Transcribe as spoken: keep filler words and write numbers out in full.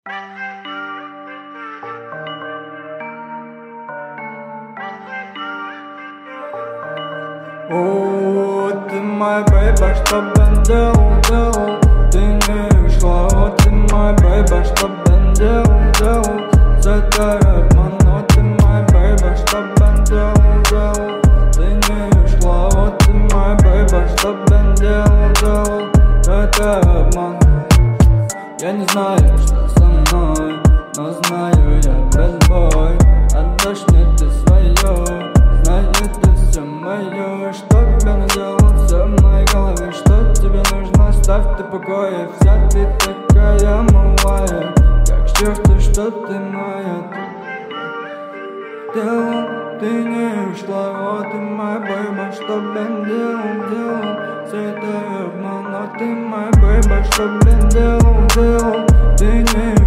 О, ты моя бэйба, что бен делал, делал. Ты не ушла, о, ты моя бэйба, что бен делал, делал. Это обман, о, ты моя бэйба, что бен делал, делал. Ты не ушла, о, ты моя бэйба, что бен делал, делал. Это обман. Я не знаю, что со мной, но знаю я бэтбой. Отдашь мне ты свое, знаю ты все мое. Что тебе наделал все в моей голове, что тебе нужно, оставь ты покоя. Вся ты такая малая, как счастье, что ты моя. Ты делал, ты не ушла, о, ты моя бэйба, что бен делал, делал. Все это обман, о, ты моя бэйба, что бен делал, делал. Ты не